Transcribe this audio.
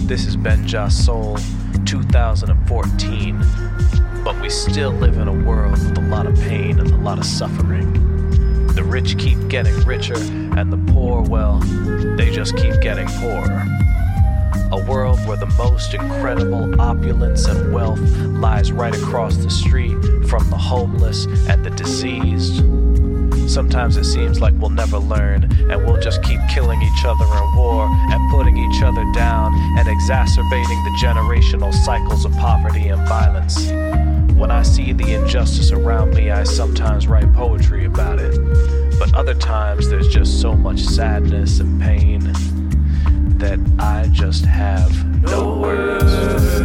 This is Benja Soul 2014. But we still live in a world with a lot of pain and a lot of suffering. The rich keep getting richer, and the poor, well, they just keep getting poorer. A world where the most incredible opulence and wealth lies right across the street from the homeless and the diseased. Sometimes it seems like we'll never learn, and we'll just keep killing each other in war and putting each other down and exacerbating the generational cycles of poverty and violence. When I see the injustice around me, I sometimes write poetry about it. But other times there's just so much sadness and pain that I just have no words.